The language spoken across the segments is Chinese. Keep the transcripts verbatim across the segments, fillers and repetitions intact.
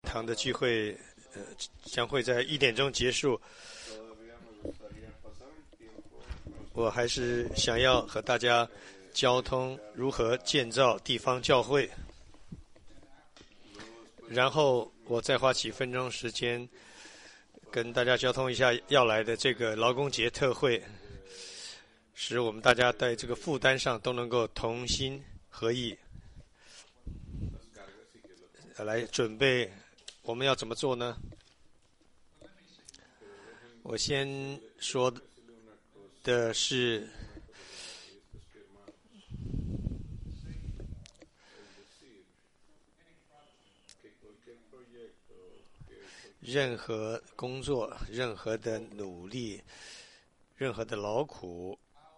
堂的聚会，呃，将会在一点钟结束。我还是想要和大家交通如何建造地方教会，然后我再花几分钟时间跟大家交通一下要来的这个劳工节特会，使我们大家在这个负担上都能够同心合意，来准备我们要怎么做呢？我先说的是任何工作、任何的努力、任何的劳苦，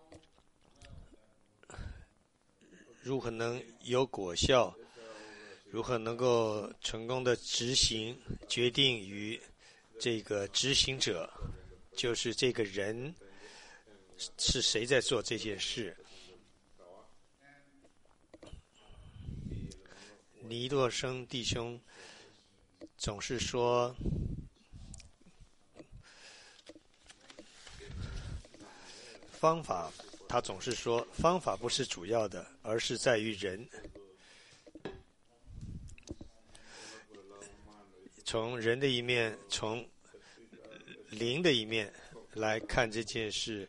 如何能有果效，如何能够成功的执行，决定于这个执行者，就是这个人是谁在做这件事。尼洛生弟兄总是说，方法，他总是说方法不是主要的，而是在于人。从人的一面，从灵的一面来看这件事，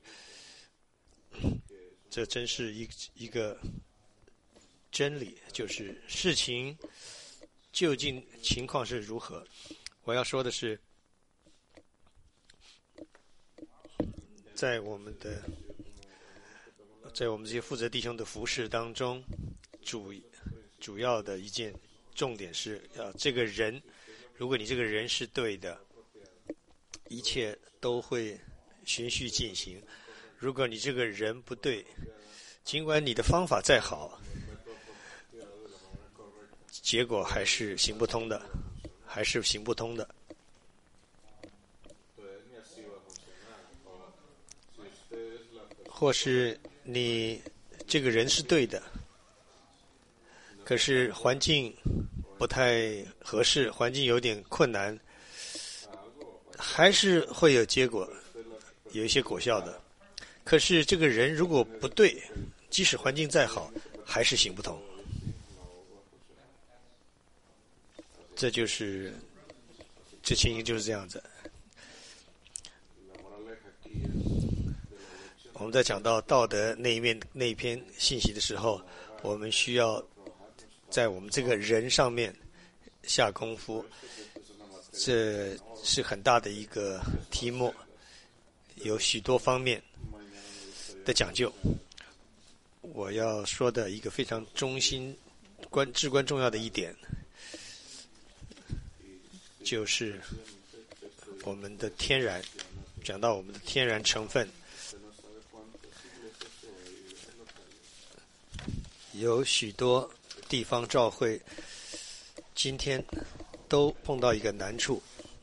这真是一一个真理，就是事情究竟情况是如何。我要说的是，在我们的在我们这些负责弟兄的服事当中，主主要的一件重点是要这个人，如果你这个人是对的，一切都会循序进行。如果你这个人不对，尽管你的方法再好，结果还是行不通的，还是行不通的。或是你这个人是对的，可是环境不太合适，环境有点困难，还是会有结果，有一些果效的。可是这个人如果不对，即使环境再好，还是行不通。这就是这情形就是这样子。我们在讲到道德那一面那一篇信息的时候，我们需要在我们这个人上面下功夫，这是很大的一个题目，有许多方面的讲究。我要说的一个非常中心、关至关重要的一点，就是我们的天然，讲到我们的天然成分，有许多地方教会今天都碰到一个难处，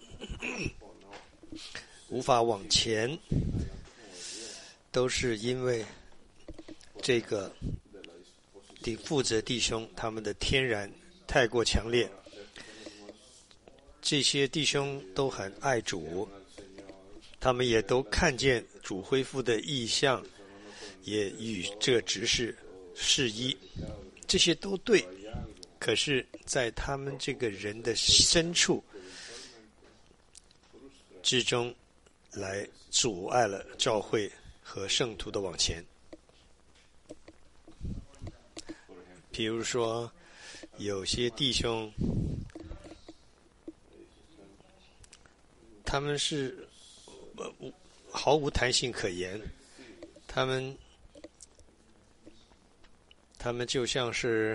无法往前，都是因为这个的负责弟兄他们的天然太过强烈。这些弟兄都很爱主，他们也都看见主恢复的意象，也与这个执事是一，这些都对。可是在他们这个人的深处之中，来阻碍了教会和圣徒的往前。比如说有些弟兄，他们是毫无弹性可言，他们他们就像是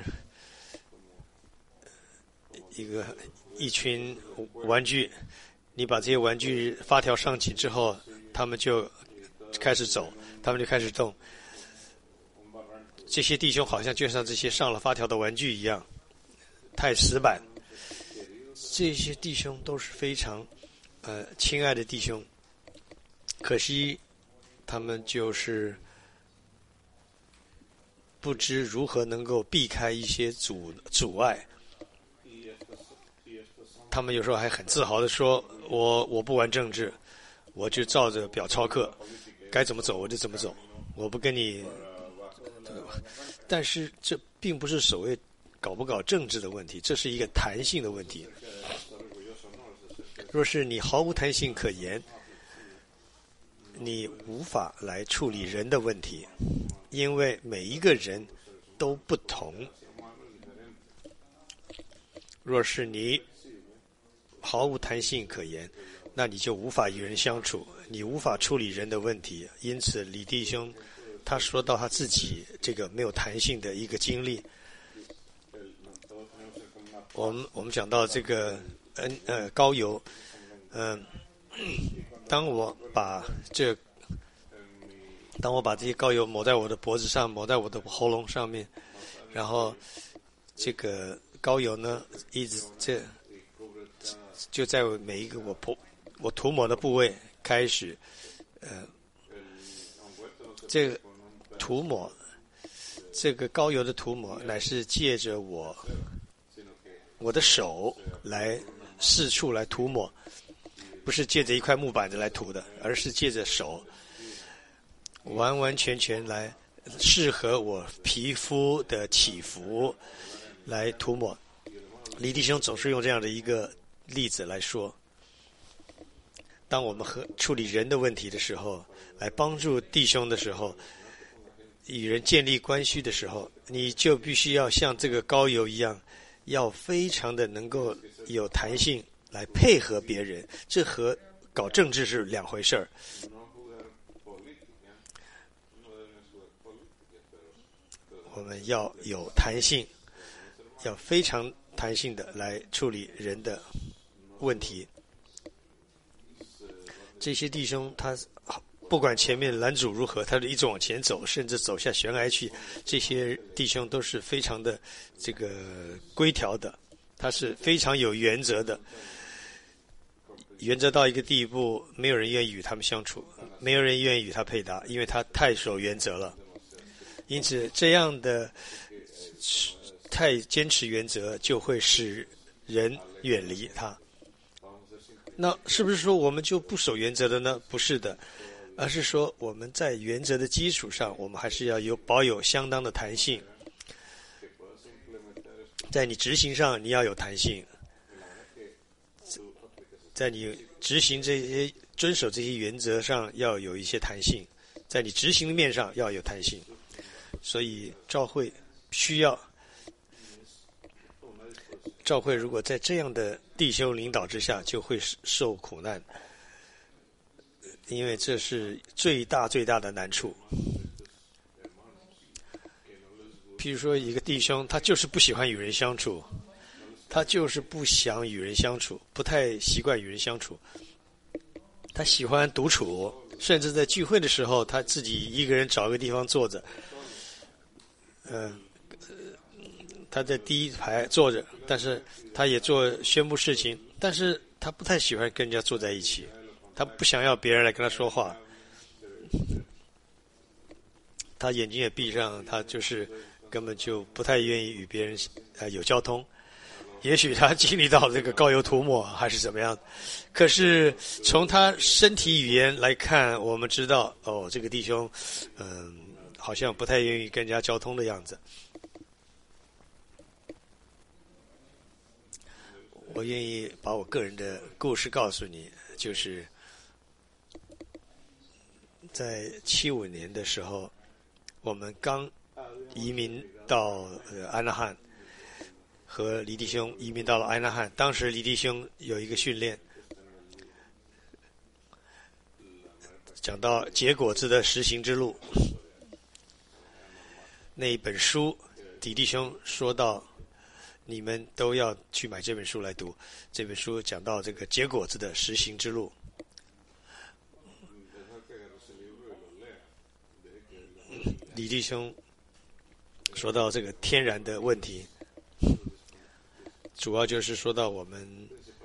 一个一群玩具，你把这些玩具发条上紧之后，他们就开始走，他们就开始动。这些弟兄好像就像这些上了发条的玩具一样，太死板。这些弟兄都是非常呃亲爱的弟兄，可惜他们就是不知如何能够避开一些阻阻碍。 他们有时候还很自豪的说：“我我不玩政治，我就照着表操课，该怎么走我就怎么走，我不跟你。”但是这并不是所谓搞不搞政治的问题，这是一个弹性的问题。若是你毫无弹性可言，你无法来处理人的问题，因为每一个人都不同。若是你毫无弹性可言，那你就无法与人相处，你无法处理人的问题。因此李弟兄他说到他自己这个没有弹性的一个经历。我们我们讲到这个嗯呃膏油，嗯、呃，当我把这当我把这些膏油抹在我的脖子上，抹在我的喉咙上面，然后这个膏油呢一直这就在每一个我涂我涂抹的部位开始，呃，这个涂抹这个膏油的涂抹乃是借着我我的手来四处来涂抹，不是借着一块木板子来涂的，而是借着手完完全全来适合我皮肤的起伏来涂抹。李弟兄总是用这样的一个例子来说，当我们和处理人的问题的时候，来帮助弟兄的时候，与人建立关系的时候，你就必须要像这个膏油一样，要非常的能够有弹性来配合别人，这和搞政治是两回事儿。我们要有弹性，要非常弹性的来处理人的问题。这些弟兄他不管前面拦阻如何，他就一直往前走，甚至走下悬崖去。这些弟兄都是非常的这个规条的，他是非常有原则的，原则到一个地步，没有人愿意与他们相处，没有人愿意与他配搭，因为他太守原则了。因此这样的太坚持原则就会使人远离他。那是不是说我们就不守原则的呢？不是的，而是说我们在原则的基础上，我们还是要有保有相当的弹性。在你执行上你要有弹性，在你执行这些遵守这些原则上要有一些弹性，在你执行的面上要有弹性。所以教会需要，教会如果在这样的弟兄领导之下，就会受苦难，因为这是最大最大的难处。譬如说一个弟兄，他就是不喜欢与人相处，他就是不想与人相处，不太习惯与人相处，他喜欢独处，甚至在聚会的时候他自己一个人找个地方坐着，嗯、呃，他在第一排坐着，但是他也做宣布事情，但是他不太喜欢跟人家坐在一起，他不想要别人来跟他说话，他眼睛也闭上，他就是根本就不太愿意与别人呃有交通。也许他经历到这个膏油涂抹还是怎么样，可是从他身体语言来看，我们知道哦，这个弟兄嗯。好像不太愿意跟人家交通的样子。我愿意把我个人的故事告诉你，就是在七五年的时候，我们刚移民到呃安纳汉，和李弟兄移民到了安纳汉。当时李弟兄有一个训练，讲到结果子的实行之路。那一本书，李弟兄说到，你们都要去买这本书来读。这本书讲到这个结果子的实行之路。李弟兄说到这个天然的问题，主要就是说到我们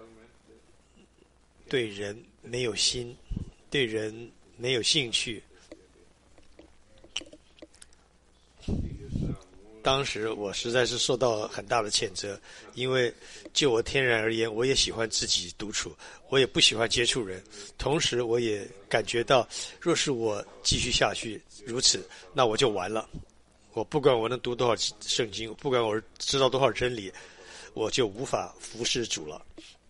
对人没有心，对人没有兴趣。 当时我实在是受到很大的谴责，因为就我天然而言，我也喜欢自己独处，我也不喜欢接触人。同时，我也感觉到，若是我继续下去如此，那我就完了。我不管我能读多少圣经，不管我知道多少真理，我就无法服侍主了。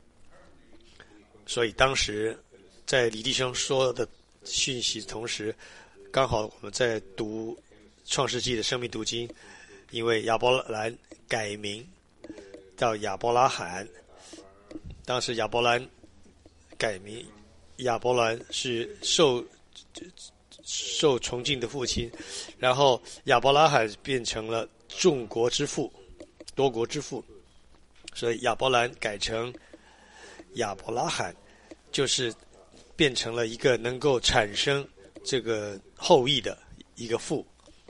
所以当时在李弟兄说的讯息同时，刚好我们在读创世纪的生命读经，因为亚伯兰改名到亚伯拉罕，当时亚伯兰改名，亚伯兰是受受崇敬的父亲，然后亚伯拉罕变成了众国之父，多国之父，所以亚伯兰改成亚伯拉罕，就是变成了一个能够产生这个后裔的一个父，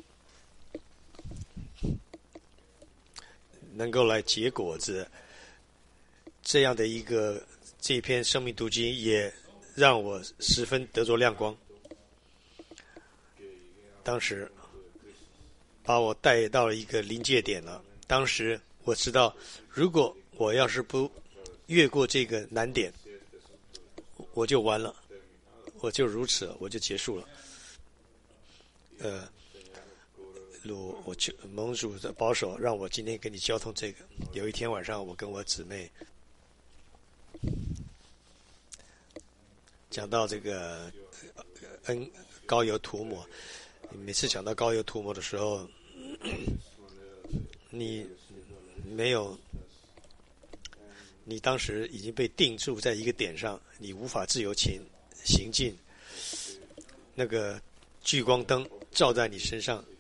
能够来结果子。这样的一个这篇生命读经也让我十分得着亮光。当时把我带到了一个临界点了。当时我知道，如果我要是不越过这个难点，我就完了，我就如此，我就结束了。呃，主，我就盟主的保守，让我今天跟你交通这个。有一天晚上，我跟我姊妹讲到这个恩膏油涂抹。每次讲到膏油涂抹的时候，你没有，你当时已经被定住在一个点上，你无法自由前行进。那个聚光灯照在你身上，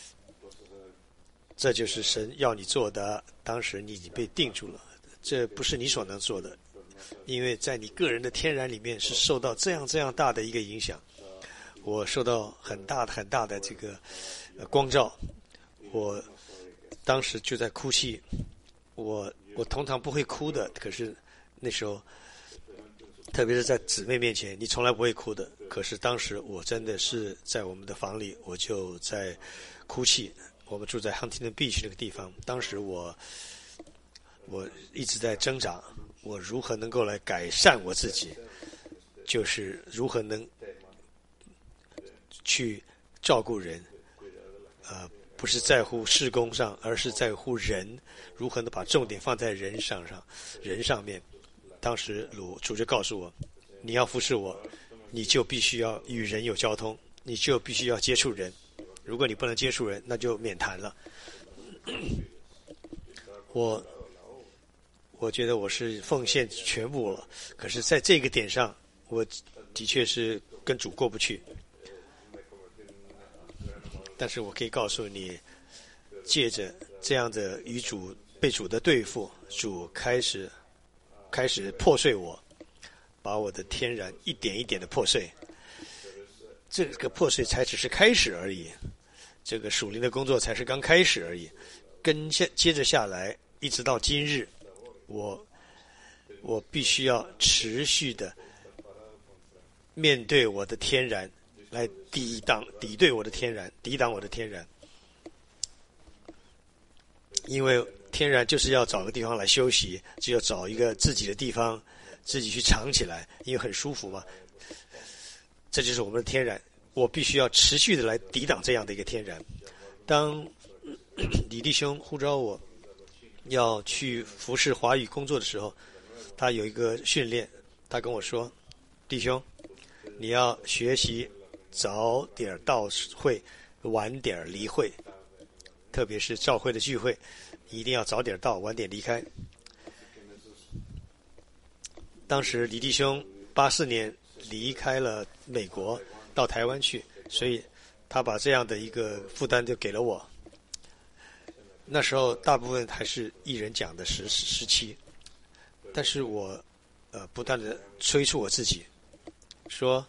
这就是神要你做的。当时你已经被定住了，这不是你所能做的，因为在你个人的天然里面是受到这样这样大的一个影响。我受到很大的很大的这个光照，我当时就在哭泣。我我通常不会哭的，可是那时候，特别是在姊妹面前，你从来不会哭的。可是当时我真的是在我们的房里，我就在哭泣。我们住在 Huntington Beach 那个地方，当时我我一直在挣扎，我如何能够来改善我自己，就是如何能去照顾人，呃，不是在乎事工上，而是在乎人，如何能把重点放在人上上，人上面。当时主主就告诉我，你要服侍我，你就必须要与人有交通，你就必须要接触人。如果你不能接触人，那就免谈了。我我觉得我是奉献全部了，可是在这个点上，我的确是跟主过不去。但是我可以告诉你，借着这样的与主被主的对付，主开始开始破碎我，把我的天然一点一点的破碎。这个破碎才只是开始而已，这个属灵的工作才是刚开始而已。跟下接着下来，一直到今日，我我必须要持续的面对我的天然，来抵挡、抵对我的天然，抵挡我的天然。因为天然就是要找个地方来休息，只有找一个自己的地方，自己去藏起来，因为很舒服嘛。这就是我们的天然，我必须要持续的来抵挡这样的一个天然。当李弟兄呼召我要去服侍华语工作的时候，他有一个训练，他跟我说：“弟兄，你要学习早点到会，晚点离会，特别是教会的聚会，一定要早点到，晚点离开。”当时李弟兄八四年离开了美国，到台湾去，所以他把这样的一个负担就给了我。那时候大部分还是艺人讲的时时期，但是我呃不断的催促我自己，说，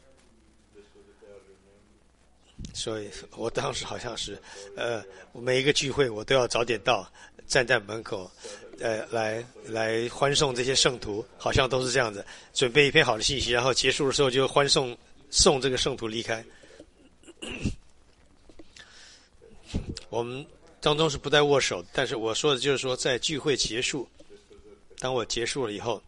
所以我当时好像是呃每一个聚会我都要早点到，站在门口，呃来来欢送这些圣徒，好像都是这样子，准备一篇好的信息，然后结束的时候就欢送送这个圣徒离开。我们当中是不带握手，但是我说的就是说，在聚会结束，当我结束了以后，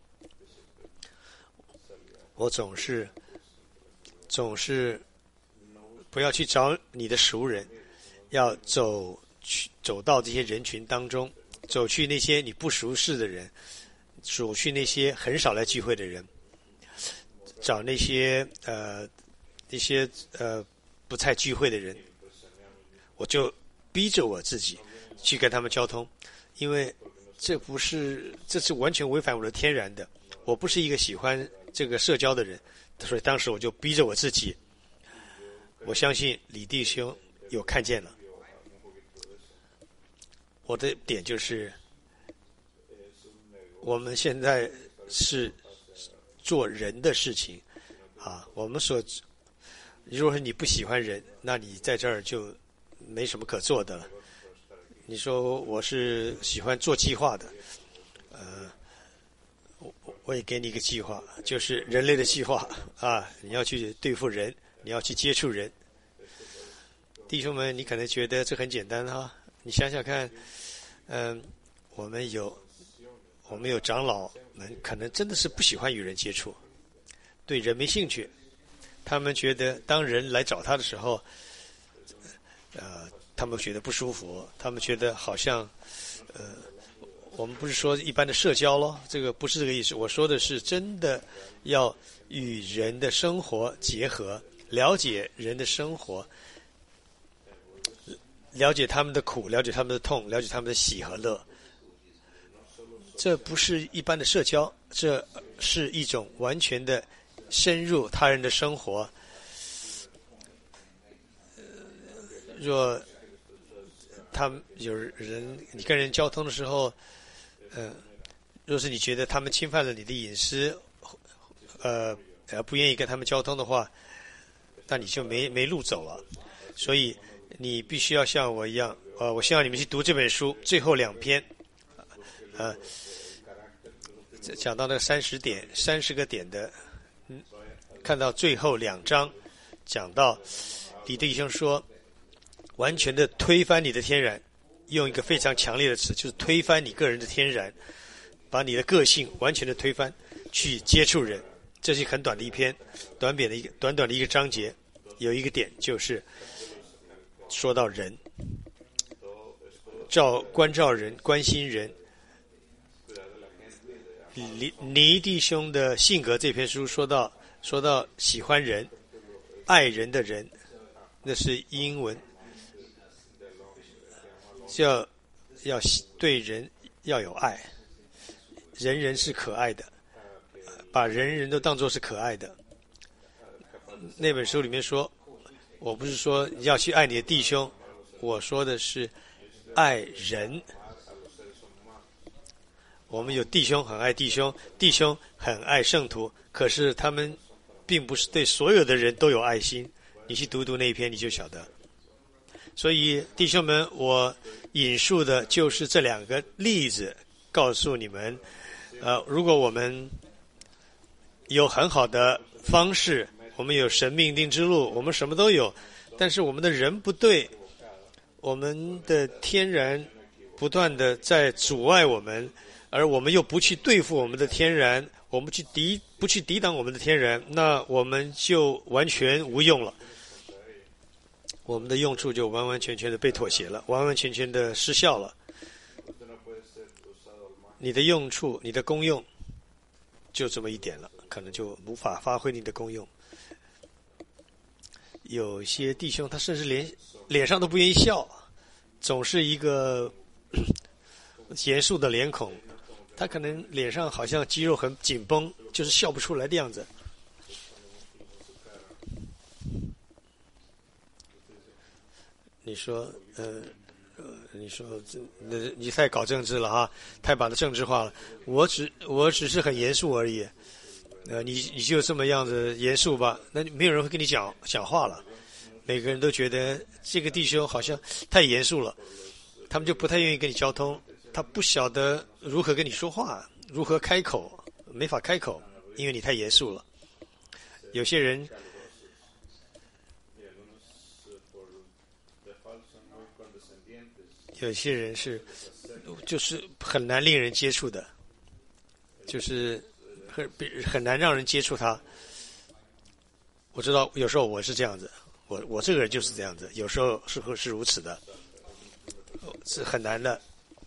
我总是总是不要去找你的熟人，要走去走到这些人群当中，走去那些你不熟识的人，走去那些很少来聚会的人，找那些呃那些呃不太聚会的人，我就逼着我自己去跟他们交通，因为这不是这是完全违反我的天然的，我不是一个喜欢这个社交的人，所以当时我就逼着我自己。我相信李弟兄有看见了，我的点就是我们现在是做人的事情啊，我们所如果说你不喜欢人，那你在这儿就没什么可做的了。你说我是喜欢做计划的，呃，我我也给你一个计划，就是人类的计划啊，你要去对付人，你要去接触人。弟兄们，你可能觉得这很简单哈，你想想看，嗯、呃，我们有我们有长老们，可能真的是不喜欢与人接触，对人没兴趣。他们觉得当人来找他的时候，呃，他们觉得不舒服，他们觉得好像，呃，我们不是说一般的社交咯，这个不是这个意思。我说的是真的要与人的生活结合，了解人的生活，了解他们的苦，了解他们的痛，了解他们的喜和乐。这不是一般的社交，这是一种完全的深入他人的生活。若他们有人你跟人交通的时候，呃，若是你觉得他们侵犯了你的隐私，呃呃，不愿意跟他们交通的话，那你就没没路走了。所以你必须要像我一样，呃，我希望你们去读这本书最后两篇，呃，讲到那三十点、三十个点的，嗯，看到最后两章，讲到李弟兄说，完全的推翻你的天然，用一个非常强烈的词，就是推翻你个人的天然，把你的个性完全的推翻，去接触人。这是很短的一篇，短扁的一个短短的一个章节，有一个点就是说到人，照关照人，关心人。尼尼弟兄的性格这篇书说到说到喜欢人、爱人的人，那是英文，要要对人要有爱，人人是可爱的，把人人都当作是可爱的。那本书里面说，我不是说要去爱你的弟兄，我说的是爱人。我们有弟兄很爱弟兄，弟兄很爱圣徒，可是他们并不是对所有的人都有爱心。你去读读那一篇，你就晓得。所以弟兄们，我引述的就是这两个例子，告诉你们，呃，如果我们有很好的方式，我们有神命定之路，我们什么都有，但是我们的人不对，我们的天然不断的在阻碍我们，而我们又不去对付我们的天然，我们去抵不去抵挡我们的天然，那我们就完全无用了，我们的用处就完完全全的被妥协了，完完全全的失效了。你的用处，你的功用就这么一点了，可能就无法发挥你的功用。有些弟兄他甚至连脸上都不愿意笑，总是一个严肃的脸孔，他可能脸上好像肌肉很紧绷，就是笑不出来的样子。你说，呃，呃，你说这，你你太搞政治了哈，太把它政治化了。我只我只是很严肃而已，呃，你你就这么样子严肃吧，那没有人会跟你讲讲话了。每个人都觉得这个弟兄好像太严肃了，他们就不太愿意跟你交通，他不晓得如何跟你说话，如何开口，没法开口，因为你太严肃了。有些人。 有些人是就是很难令人接触的，就是很很难让人接触他。我知道有时候我是这样子，我我这个人就是这样子，有时候是是如此的，是很难的。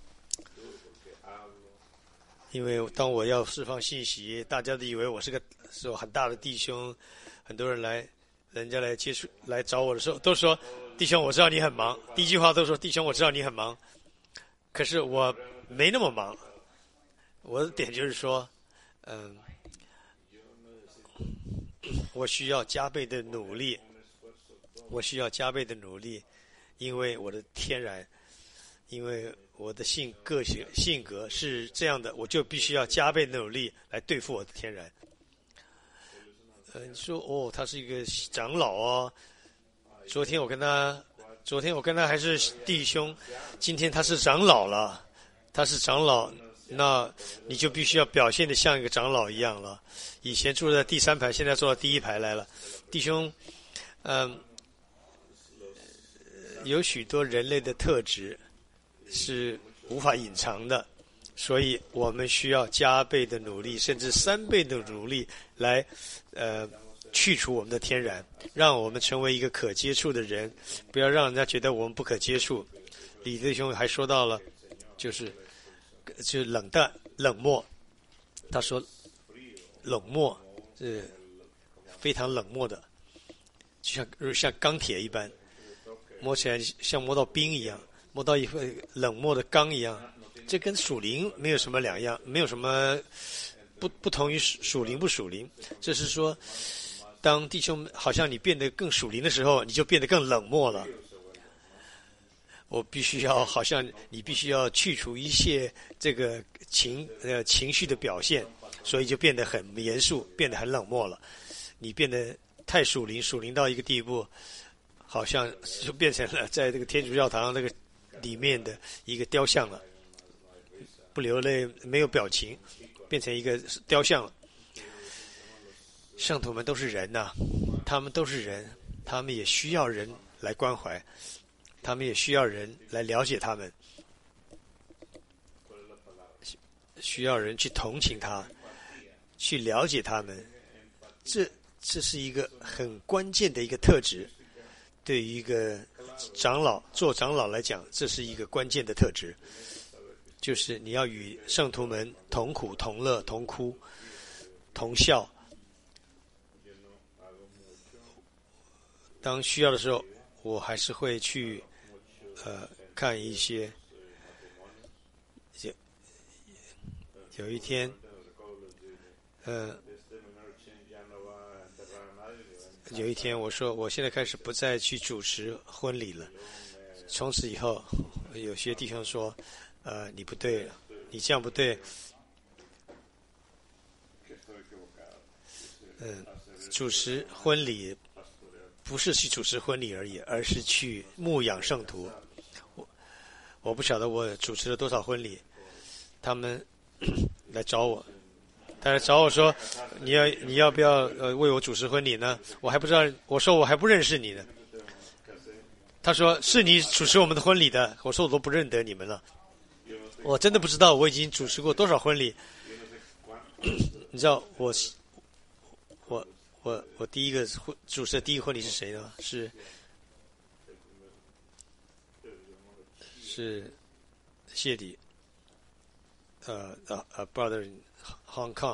因为当我要释放信息，大家都以为我是个是我很大的弟兄，很多人来，人家来接触来找我的时候，都说弟兄，我知道你很忙。第一句话都说弟兄，我知道你很忙，可是我没那么忙。我的点就是说，嗯，我需要加倍的努力，我需要加倍的努力，因为我的天然，因为我的性个性性格是这样的，我就必须要加倍努力来对付我的天然。呃，你说哦，他是一个长老哦，昨天我跟他，昨天我跟他还是弟兄，今天他是长老了，他是长老，那你就必须要表现得像一个长老一样了。以前住在第三排，现在坐到第一排来了，弟兄，嗯，有许多人类的特质是无法隐藏的，所以我们需要加倍的努力，甚至三倍的努力来呃去除我们的天然，让我们成为一个可接触的人，不要让人家觉得我们不可接触。李弟兄还说到了，就是就冷淡冷漠，他说冷漠是非常冷漠的，就像像钢铁一般，摸起来像摸到冰一样，摸到一块冷漠的钢一样。这跟属灵没有什么两样，没有什么不不同于属灵不属灵。这是说，当弟兄好像你变得更属灵的时候，你就变得更冷漠了。我必须要好像你必须要去除一切这个情呃情绪的表现，所以就变得很严肃，变得很冷漠了。你变得太属灵，属灵到一个地步，好像就变成了在这个天主教堂那个里面的一个雕像了。不流泪，没有表情，变成一个雕像了。圣徒们都是人呐、啊，他们都是人，他们也需要人来关怀，他们也需要人来了解他们，需要人去同情他，去了解他们。这这是一个很关键的一个特质，对于一个长老做长老来讲，这是一个关键的特质。就是你要与圣徒们同苦同乐同哭同笑，当需要的时候，我还是会去呃看一些。有有一天，呃，有一天我说，我现在开始不再去主持婚礼了。从此以后，有些弟兄说。呃，你不对，你这样不对。嗯，主持婚礼不是去主持婚礼而已，而是去牧养圣徒。我我不晓得我主持了多少婚礼，他们来找我，但是找我说你要你要不要呃为我主持婚礼呢？我还不知道，我说我还不认识你呢。他说是你主持我们的婚礼的，我说我都不认得你们了。我真的不知道我已经主持过多少婚礼。你知道我我我我第一个主持的第一个婚礼是谁呢？是是谢底，呃呃呃 brother in Hong Kong。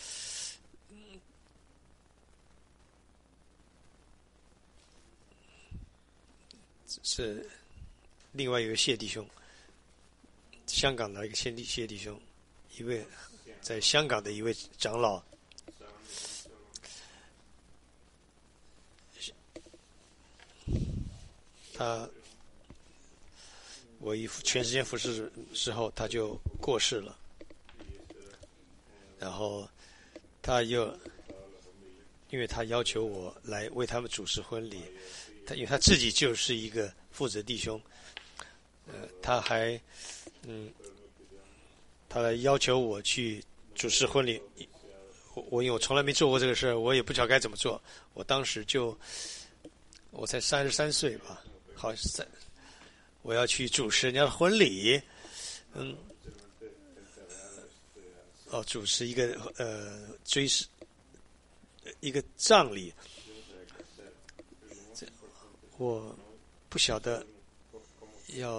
是另外一个谢弟兄。香港的一个谢弟谢弟兄，一位在香港的一位长老，他我一全时间服侍时候他就过世了，然后他又因为他要求我来为他们主持婚礼，他因为他自己就是一个负责弟兄，呃，他还。嗯，他来要求我去主持婚礼，我我因为我从来没做过这个事儿，我也不知道该怎么做。我当时就我才三十三岁吧，好三， 我要去主持人家的婚礼，嗯，哦，主持一个呃追思一个葬礼，我不晓得要，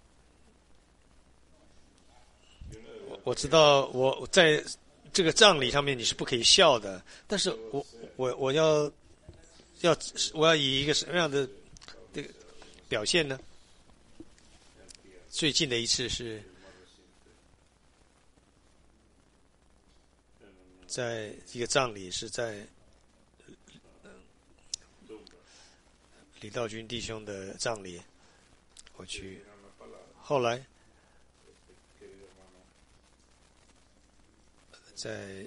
我我知道我在这个葬礼上面你是不可以笑的，但是我我我要要我要以一个什么样的这个表现呢？最近的一次是在一个葬礼，是在李道军弟兄的葬礼，我去。后来在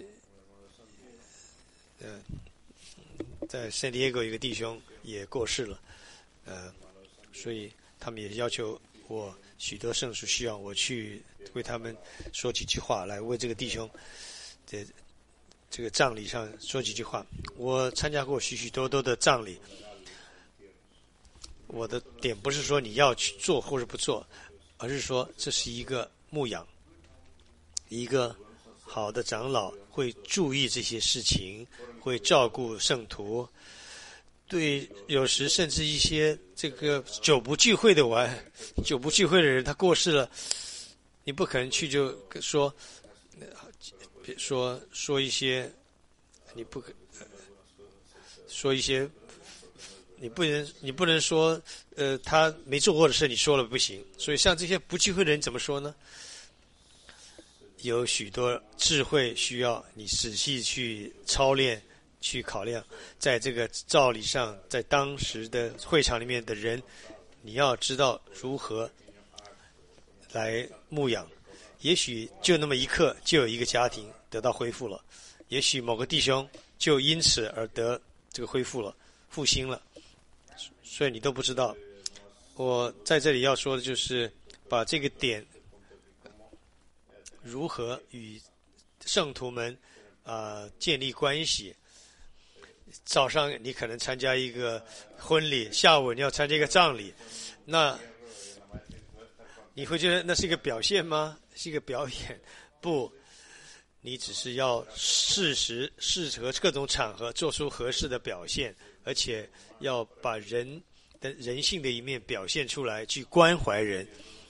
呃在圣地亚哥有一个弟兄也过世了，呃，所以他们也要求我许多圣书需要我去为他们说几句话，来为这个弟兄的这个葬礼上说几句话。我参加过许许多多的葬礼，我的点不是说你要去做或者不做，而是说这是一个牧养，一个好的长老会注意这些事情，会照顾圣徒。对，有时甚至一些这个久不聚会的玩，久不聚会的人，他过世了，你不可能去就说说说一些，你不可说一些，你不能你不能说呃他没做过的事你说了不行。所以像这些不聚会的人怎么说呢？有许多智慧需要你仔细去操练。去考量，在这个照理上，在当时的会场里面的人，你要知道如何来牧养。也许就那么一刻，就有一个家庭得到恢复了；也许某个弟兄就因此而得这个恢复了、复兴了，所以你都不知道。我在这里要说的就是，把这个点如何与圣徒们啊、呃、建立关系。早上你可能参加一个婚礼，下午你要参加一个葬礼，那你会觉得那是一个表现吗？是一个表演？不，你只是要适时适合各种场合做出合适的表现，而且要把人的人性的一面表现出来，去关怀人。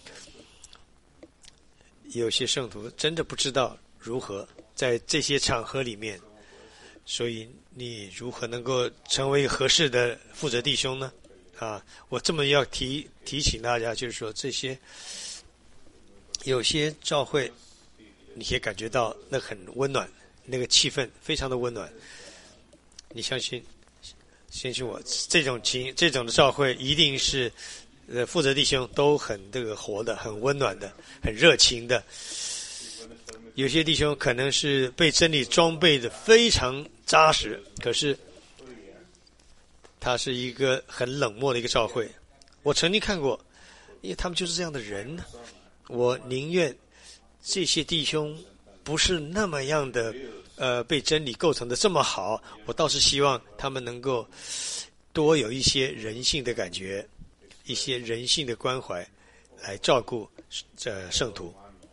有些圣徒真的不知道如何在这些场合里面，所以你如何能够成为合适的负责弟兄呢？啊，我这么要提提醒大家，就是说这些有些教会，你可以感觉到那很温暖，那个气氛非常的温暖。你相信，相信我，这种情这种的教会一定是，呃，负责弟兄都很这个活的，很温暖的，很热情的。有些弟兄可能是被真理装备的非常扎实，可是他是一个很冷漠的一个教会。我曾经看过，因为他们就是这样的人。我宁愿这些弟兄不是那么样的呃被真理构成的这么好，我倒是希望他们能够多有一些人性的感觉，一些人性的关怀，来照顾这圣徒。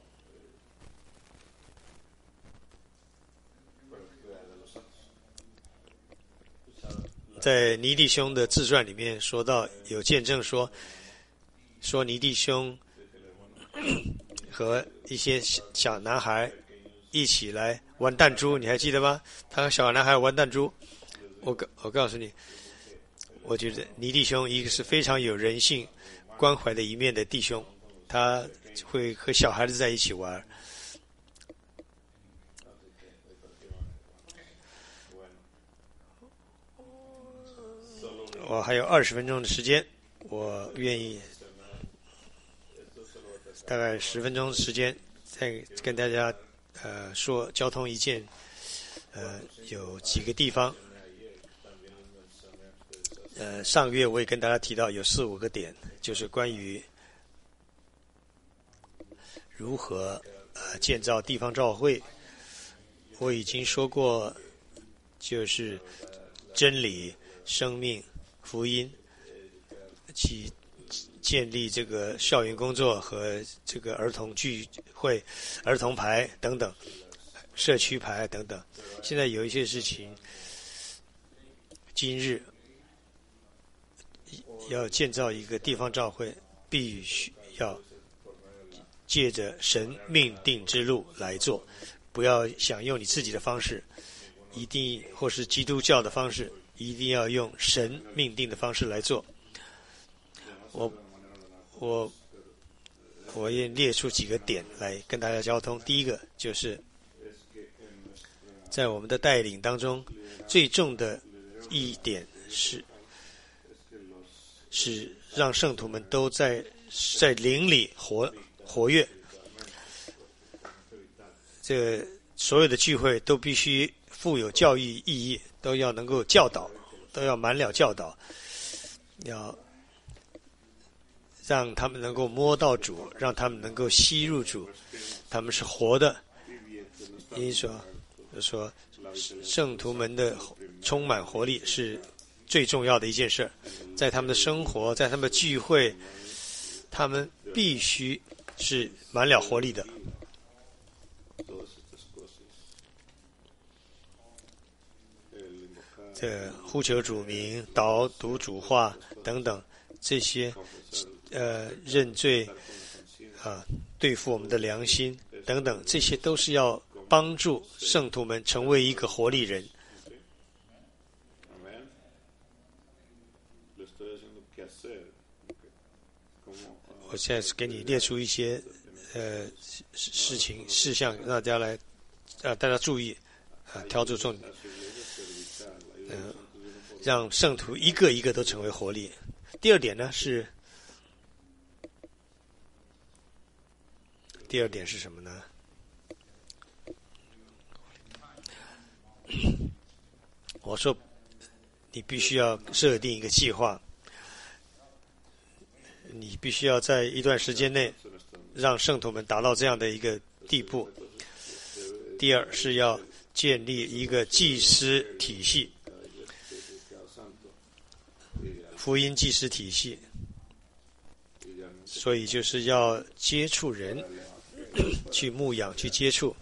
在尼弟兄的自传里面说到，有见证说，说尼弟兄和一些小男孩一起来玩弹珠，你还记得吗？他和小男孩玩弹珠。我我告诉你，我觉得尼弟兄一个是非常有人性关怀的一面的弟兄，他会和小孩子在一起玩。我还有二十分钟的时间，我愿意大概十分钟的时间再跟大家呃说交通一件呃有几个地方，呃上个月我也跟大家提到有四五个点，就是关于如何呃建造地方教会。我已经说过，就是真理、生命、福音，其建立这个校园工作和这个儿童聚会、儿童牌等等、社区牌等等。现在有一些事情，今日要建造一个地方教会，必须要借着神命定之路来做，不要想用你自己的方式，一定或是基督教的方式，一定要用神命定的方式来做。我我我也列出几个点来跟大家交通。第一个就是在我们的带领当中，最重的一点是是让圣徒们都在在灵里活活跃。这个所有的聚会都必须富有教育意义，都要能够教导，都要满了教导，要让他们能够摸到主，让他们能够吸入主，他们是活的。因此说，就说圣徒们的充满活力是最重要的一件事，在他们的生活，在他们的聚会，他们必须是满了活力的。这呼求主名、导读主话等等，这些呃认罪啊、对付我们的良心等等，这些都是要帮助圣徒们成为一个活力人。我现在是给你列出一些呃事情事项，让大家来啊、大家注意啊、挑出重点。嗯、呃，让圣徒一个一个都成为活力。第二点呢是，第二点是什么呢？我说，你必须要设定一个计划，你必须要在一段时间内让圣徒们达到这样的一个地步。第二是要建立一个祭司体系。福音祭司体系，所以就是要接触人，去牧养，去接触，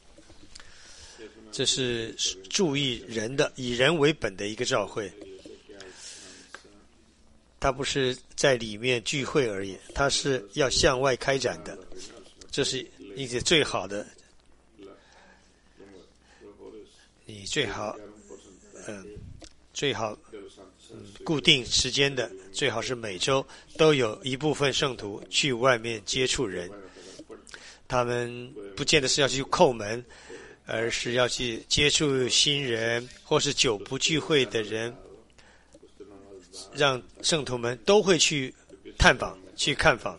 这是注意人的，以人为本的一个教会。它不是在里面聚会而已，它是要向外开展的，这是一个最好的。你最好，嗯，最好。嗯，固定时间的，最好是每周都有一部分圣徒去外面接触人。他们不见得是要去叩门，而是要去接触新人，或是久不聚会的人，让圣徒们都会去探访、去看访。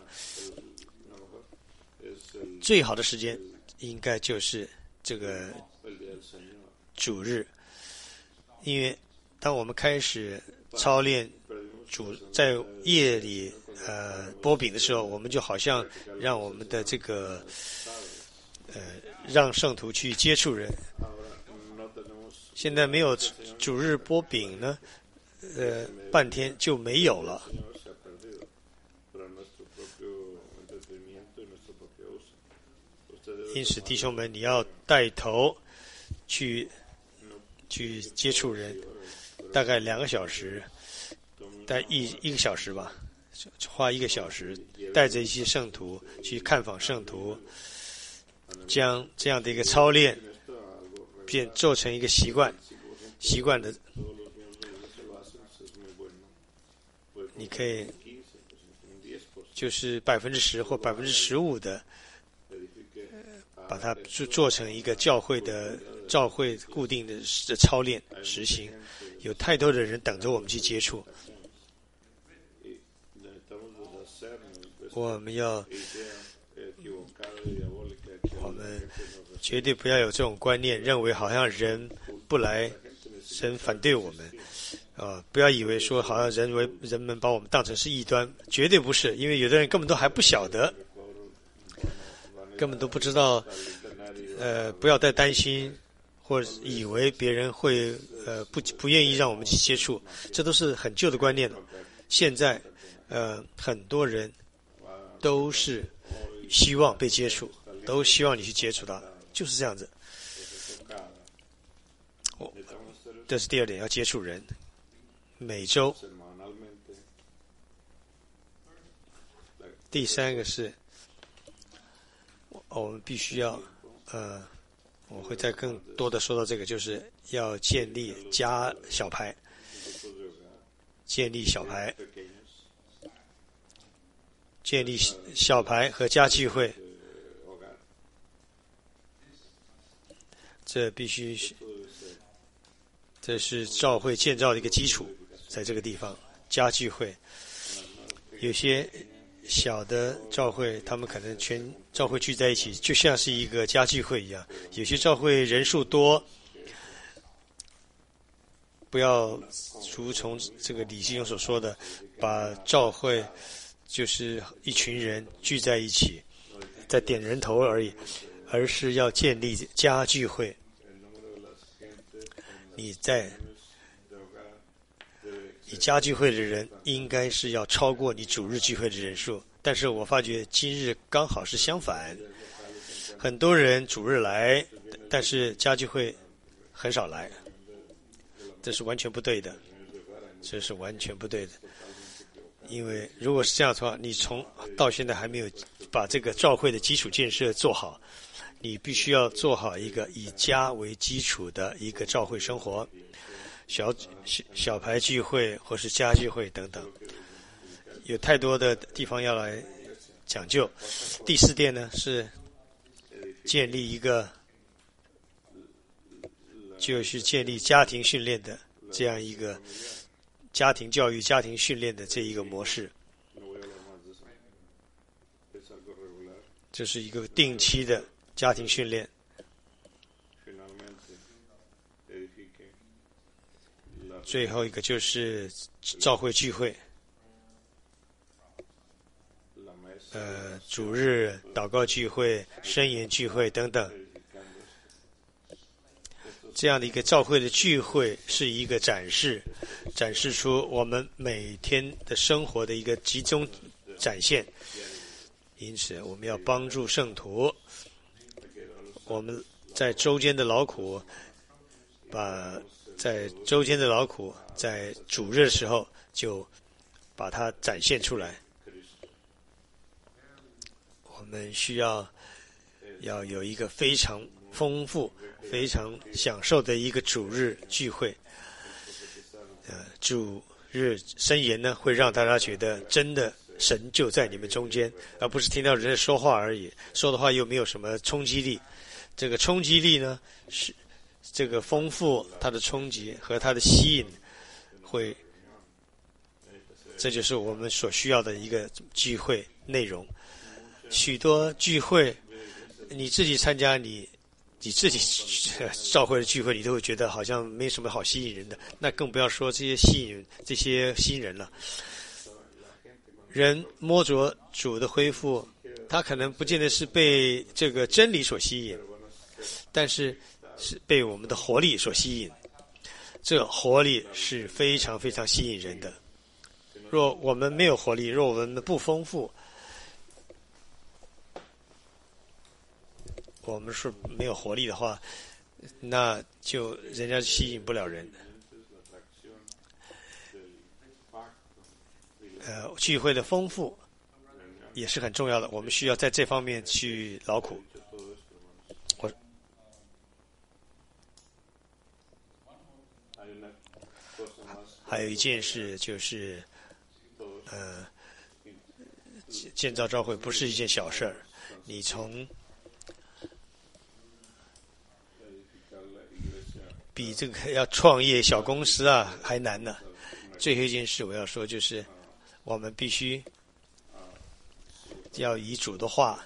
最好的时间应该就是这个主日，因为当我们开始操练主在夜里呃拨饼的时候，我们就好像让我们的这个呃让圣徒去接触人。现在没有主日拨饼呢，呃半天就没有了。因此，弟兄们，你要带头去去接触人。大概两个小时，带一一个小时吧，花一个小时，带着一些圣徒去看访圣徒，将这样的一个操练变做成一个习惯，习惯的，你可以就是百分之十或百分之十五的，把它做做成一个教会的教会固定的的操练实行。有太多的人等着我们去接触，我们要，我们绝对不要有这种观念，认为好像人不来，神反对我们，啊、呃，不要以为说好像人为人们把我们当成是异端，绝对不是，因为有的人根本都还不晓得，根本都不知道，呃，不要再担心。或者以为别人会呃不不愿意让我们去接触，这都是很旧的观念了。现在呃，很多人都是希望被接触，都希望你去接触他，就是这样子。哦，这是第二点，要接触人。每周。第三个是，我们必须要，呃，我会再更多的说到这个，就是要建立家小牌，建立小牌，建立小牌和家聚会，这必须是，这是教会建造的一个基础，在这个地方家聚会，有些小的教会，他们可能全教会聚在一起，就像是一个家聚会一样。有些教会人数多，不要如从这个李信勇所说的，把教会就是一群人聚在一起，在点人头而已，而是要建立家聚会。你在你家聚会的人应该是要超过你主日聚会的人数，但是我发觉今日刚好是相反，很多人主日来，但是家聚会很少来，这是完全不对的，这是完全不对的。因为如果是这样的话，你从到现在还没有把这个教会的基础建设做好，你必须要做好一个以家为基础的一个教会生活。小小牌聚会或是家聚会等等，有太多的地方要来讲究。第四点呢是建立一个，就是建立家庭训练的这样一个家庭教育、家庭训练的这一个模式。这是一个定期的家庭训练。最后一个就是教会聚会，呃，主日祷告聚会、申言聚会等等，这样的一个教会的聚会是一个展示，展示出我们每天的生活的一个集中展现。因此，我们要帮助圣徒，我们在周间的劳苦，把在周间的劳苦，在主日的时候就把它展现出来。我们需要要有一个非常丰富、非常享受的一个主日聚会。呃，主日申言呢，会让大家觉得真的神就在你们中间，而不是听到人说话而已，说的话又没有什么冲击力。这个冲击力呢，是这个丰富它的冲击和它的吸引，会，这就是我们所需要的一个聚会内容。许多聚会，你自己参加你你自己教会的聚会，你都会觉得好像没什么好吸引人的，那更不要说这些吸引这些新人了。人摸着主的恢复，他可能不见得是被这个真理所吸引，但是是被我们的活力所吸引。这活力是非常非常吸引人的。若我们没有活力，若我们不丰富，我们是没有活力的话，那就人家吸引不了人。呃，聚会的丰富也是很重要的，我们需要在这方面去劳苦。我还有一件事就是，呃，建造教会不是一件小事儿，你从比这个要创业小公司啊还难呢。最后一件事我要说就是，我们必须要以主的话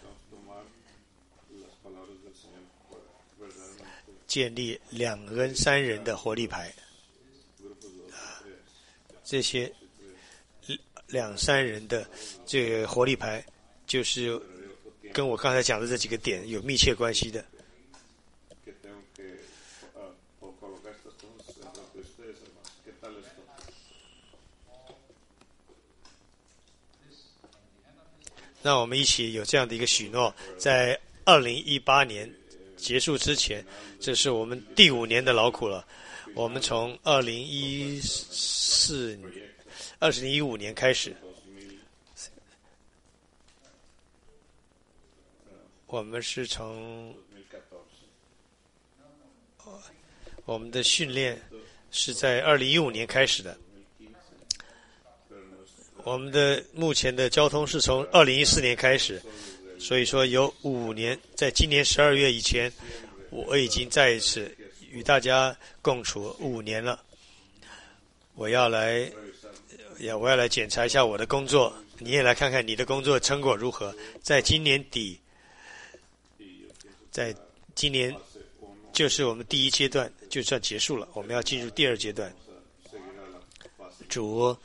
建立两跟三人的活力牌。这些两三人的这个活力牌，就是跟我刚才讲的这几个点有密切关系的。 让我们一起有这样的一个许诺，在二零一八年结束之前，这是我们第五年的劳苦了。我们从二零一四、二零一五年开始，我们是从我们的训练是在二零一五年开始的。我们的目前的交通是从二零一四年开始，所以说有五年，在今年十二月以前，我已经再一次与大家共处五年了。我要来，要我要来检查一下我的工作，你也来看看你的工作成果如何。在今年底，在今年就是我们第一阶段就算结束了，我们要进入第二阶段。主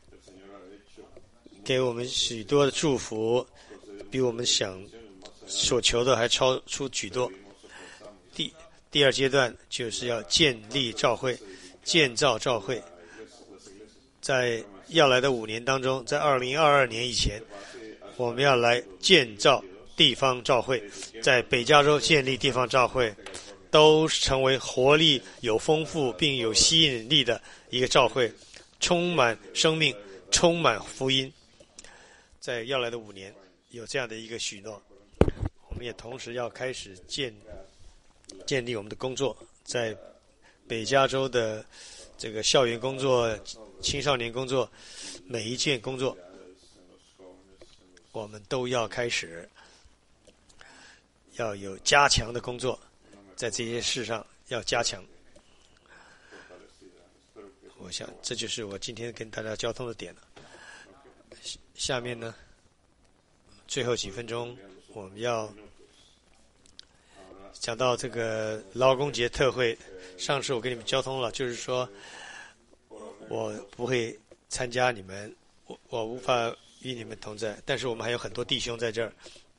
给我们许多的祝福，比我们想所求的还超出许多。第第二阶段就是要建立教会，建造教会。在要来的五年当中，在二零二二年以前，我们要来建造地方教会，在北加州建立地方教会，都成为活力、有丰富并有吸引力的一个教会，充满生命，充满福音。在要来的五年有这样的一个许诺，我们也同时要开始建建立我们的工作，在北加州的这个校园工作、青少年工作，每一件工作我们都要开始要有加强的工作，在这些事上要加强。我想这就是我今天跟大家交通的点了。下面呢，最后几分钟我们要讲到这个劳工节特会。上次我跟你们交通了，就是说我不会参加你们，我我无法与你们同在，但是我们还有很多弟兄在这儿。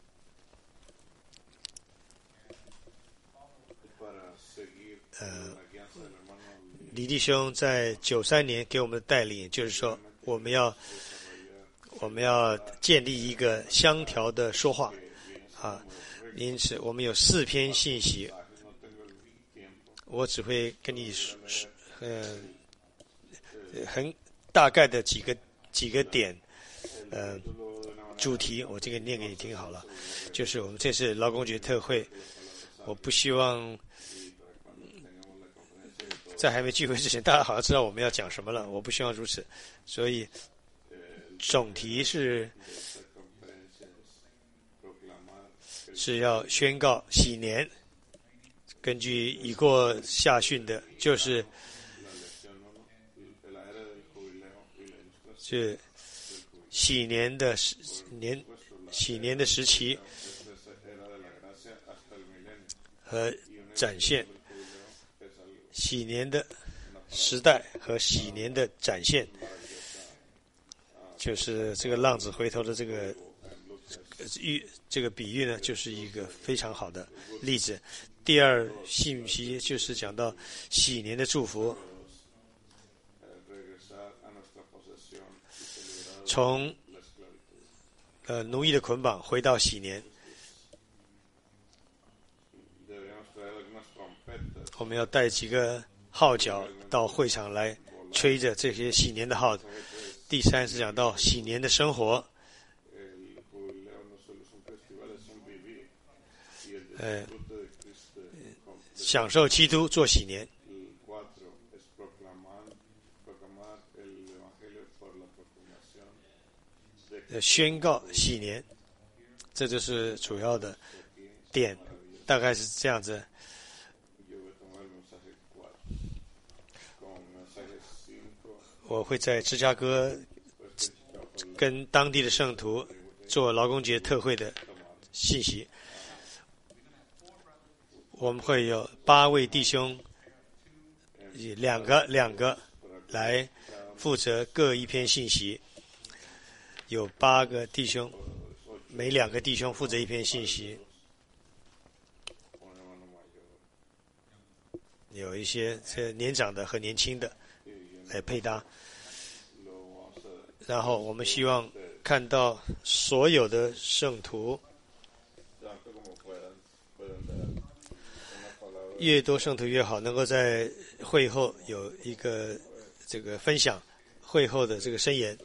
呃，李弟兄在九三年给我们的带领，就是说我们要我们要建立一个相调的说话啊，因此我们有四篇信息，我只会跟你说，呃，很大概的几个几个点，呃，主题，我这个念给你听好了，就是我们这次劳工节特会，我不希望在还没聚会之前，大家好像知道我们要讲什么了，我不希望如此，所以总题是是要宣告喜年，根据已过夏训的，就是是喜年的时年喜年的时期和展现，喜年的时代和喜年的展现，就是这个浪子回头的这个喻这个比喻呢，就是一个非常好的例子。第二信息就是讲到喜年的祝福，从呃奴役的捆绑回到喜年。我们要带几个号角到会场来吹着这些喜年的号。第三是讲到喜年的生活，呃，享受基督做喜年，呃，宣告喜年，这就是主要的点，大概是这样子。我会在芝加哥跟当地的圣徒做劳工节特会的信息。我们会有八位弟兄，两个两个来负责各一篇信息，有八个弟兄，每两个弟兄负责一篇信息。有一些这年长的和年轻的来配搭。然后我们希望看到所有的圣徒，越多圣徒越好，能够在会后有一个这个分享会后的这个申言。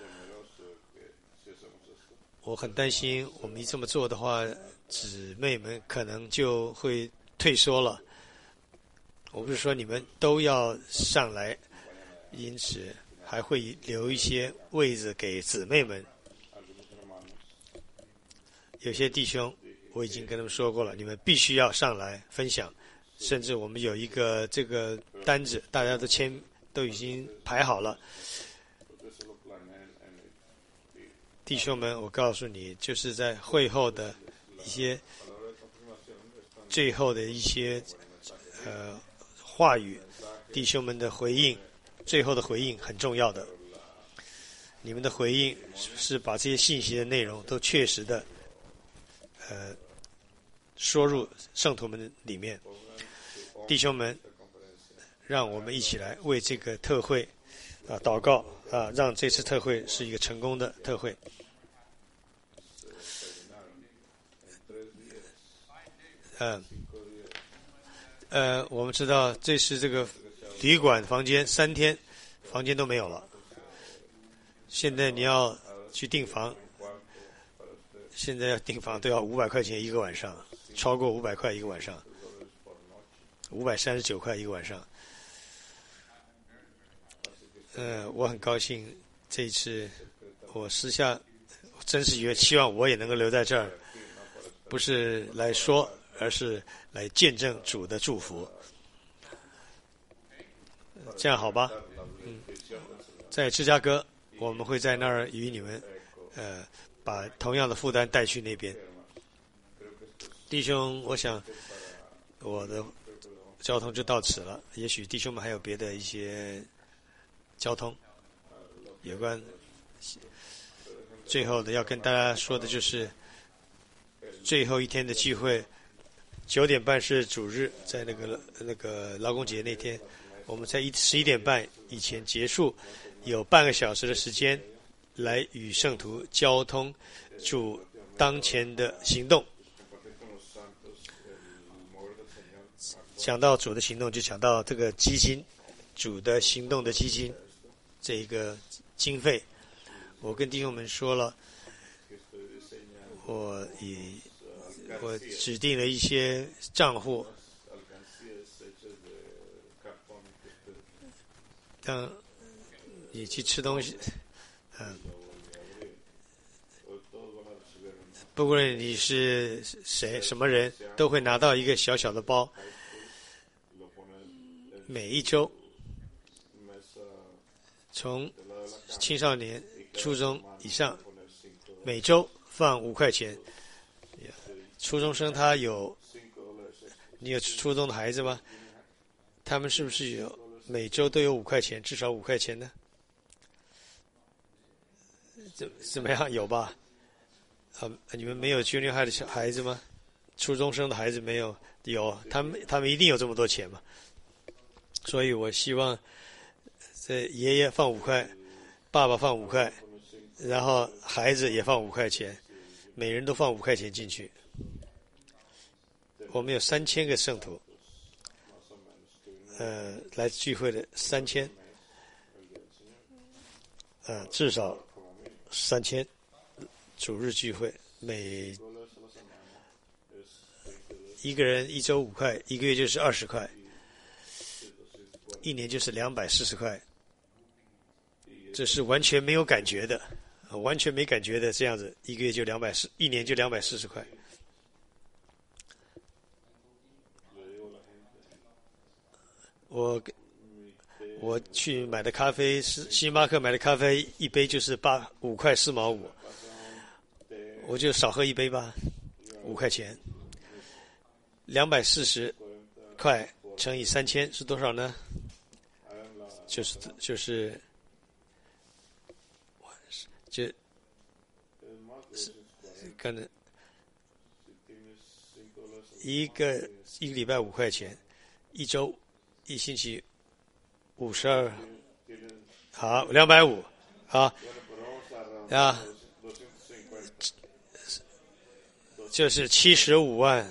我很担心，我们一这么做的话，姊妹们可能就会退缩了。我不是说你们都要上来，因此还会留一些位置给姊妹们。有些弟兄，我已经跟他们说过了，你们必须要上来分享。甚至我们有一个这个单子，大家都签，都已经排好了。弟兄们，我告诉你，就是在会后的一些最后的一些呃话语，弟兄们的回应，最后的回应很重要的。你们的回应是把这些信息的内容都确实的呃说入圣徒们里面。弟兄们，让我们一起来为这个特会啊祷告啊，让这次特会是一个成功的特会。嗯，呃，我们知道这是这个旅馆房间三天，房间都没有了。现在你要去订房，现在要订房都要五百块钱一个晚上，超过五百块一个晚上，五百三十九块一个晚上。呃，我很高兴这一次，我私下真是也希望我也能够留在这儿，不是来说，而是来见证主的祝福。这样好吧？嗯，在芝加哥，我们会在那儿与你们，呃，把同样的负担带去那边。弟兄，我想我的交通就到此了。也许弟兄们还有别的一些交通有关。最后的要跟大家说的就是，最后一天的聚会，九点半是主日，在那个那个劳工节那天，我们在一十一点半以前结束，有半个小时的时间来与圣徒交通主当前的行动。讲到主的行动，就讲到这个基金，主的行动的基金这一个经费。我跟弟兄们说了，我以我指定了一些账户，当你去吃东西，嗯，不论你是谁什么人，都会拿到一个小小的包，每一周，从青少年、初中以上，每周放五块钱。初中生他有，你有初中的孩子吗？他们是不是有每周都有五块钱，至少五块钱呢？怎怎么样？有吧？啊，你们没有junior high的小孩子吗？初中生的孩子没有？有，他们他们一定有这么多钱嘛？所以我希望，这爷爷放五块，爸爸放五块，然后孩子也放五块钱，每人都放五块钱进去。我们有三千个圣徒，呃，来聚会的三千，呃，至少三千主日聚会，每一个人一周五块，一个月就是二十块，一年就是两百四十块，这是完全没有感觉的，完全没感觉的这样子，一个月就两百四，一年就两百四十块。我我去买的咖啡是星巴克买的咖啡，一杯就是八五块四毛五，我就少喝一杯吧，五块钱，两百四十块乘以三千是多少呢？就是就是就可能一个一个礼拜五块钱，一周。一星期五十二，好，两百五，好，啊， 就是七十五万，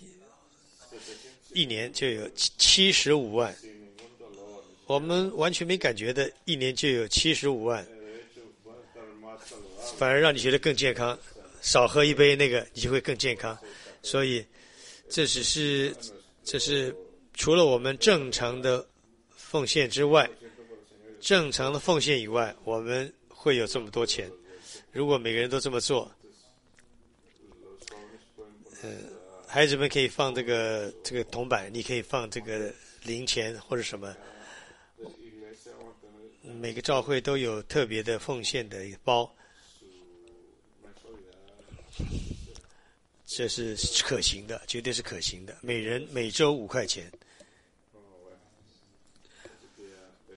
一年就有七十五万。我们完全没感觉的，一年就有七十五万，反而让你觉得更健康。少喝一杯那个，你就会更健康。所以，这只是这是除了我们正常的奉献之外，正常的奉献以外，我们会有这么多钱。如果每个人都这么做，呃，孩子们可以放这个这个铜板，你可以放这个零钱或者什么。每个教会都有特别的奉献的一个包，这是可行的，绝对是可行的。每人每周五块钱。